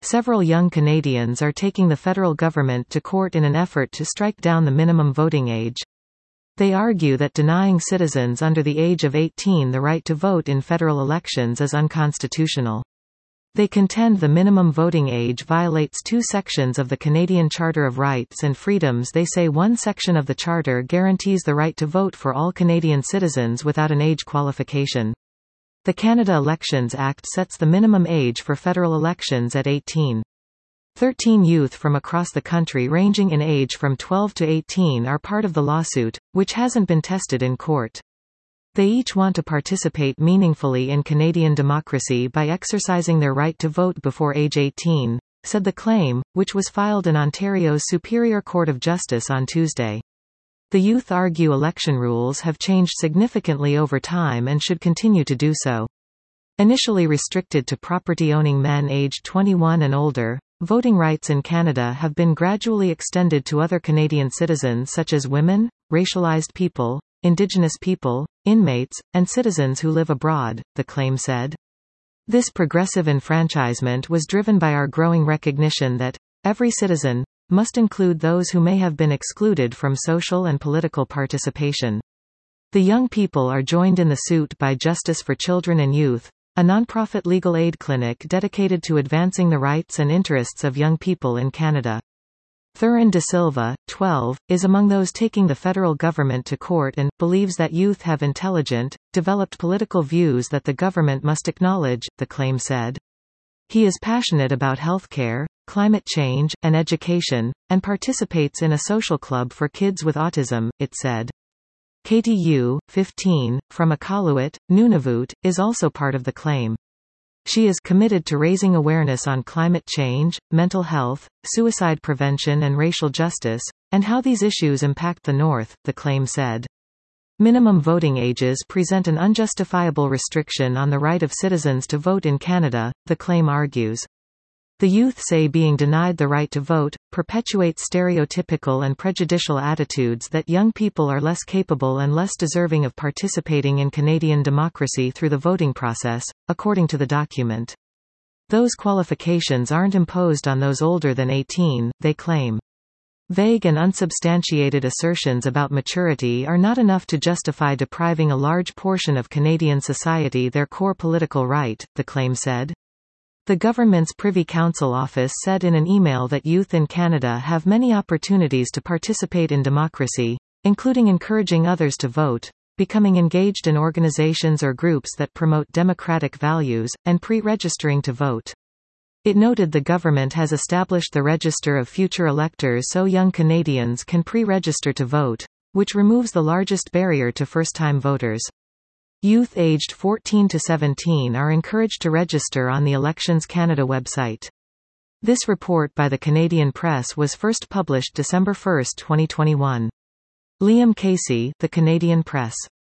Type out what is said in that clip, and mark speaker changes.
Speaker 1: Several young Canadians are taking the federal government to court in an effort to strike down the minimum voting age. They argue that denying citizens under the age of 18 the right to vote in federal elections is unconstitutional. They contend the minimum voting age violates two sections of the Canadian Charter of Rights and Freedoms. They say one section of the Charter guarantees the right to vote for all Canadian citizens without an age qualification. The Canada Elections Act sets the minimum age for federal elections at 18. 13 youth from across the country ranging in age from 12 to 18 are part of the lawsuit, which hasn't been tested in court. They each want to participate meaningfully in Canadian democracy by exercising their right to vote before age 18, said the claim, which was filed in Ontario's Superior Court of Justice on Tuesday. The youth argue election rules have changed significantly over time and should continue to do so. Initially restricted to property-owning men aged 21 and older, voting rights in Canada have been gradually extended to other Canadian citizens such as women, racialized people, Indigenous people, inmates, and citizens who live abroad, the claim said. This progressive enfranchisement was driven by our growing recognition that every citizen must include those who may have been excluded from social and political participation. The young people are joined in the suit by Justice for Children and Youth, a nonprofit legal aid clinic dedicated to advancing the rights and interests of young people in Canada. Thurin De Silva, 12, is among those taking the federal government to court and believes that youth have intelligent, developed political views that the government must acknowledge, the claim said. He is passionate about healthcare, climate change, and education, and participates in a social club for kids with autism, it said. Katie Yu, 15, from Iqaluit, Nunavut, is also part of the claim. She is committed to raising awareness on climate change, mental health, suicide prevention and racial justice, and how these issues impact the North, the claim said. Minimum voting ages present an unjustifiable restriction on the right of citizens to vote in Canada, the claim argues. The youth say being denied the right to vote perpetuates stereotypical and prejudicial attitudes that young people are less capable and less deserving of participating in Canadian democracy through the voting process, according to the document. Those qualifications aren't imposed on those older than 18, they claim. Vague and unsubstantiated assertions about maturity are not enough to justify depriving a large portion of Canadian society their core political right, the claim said. The government's Privy Council office said in an email that youth in Canada have many opportunities to participate in democracy, including encouraging others to vote, becoming engaged in organizations or groups that promote democratic values, and pre-registering to vote. It noted the government has established the Register of Future Electors so young Canadians can pre-register to vote, which removes the largest barrier to first-time voters. Youth aged 14 to 17 are encouraged to register on the Elections Canada website. This report by the Canadian Press was first published December 1, 2021. Liam Casey, The Canadian Press.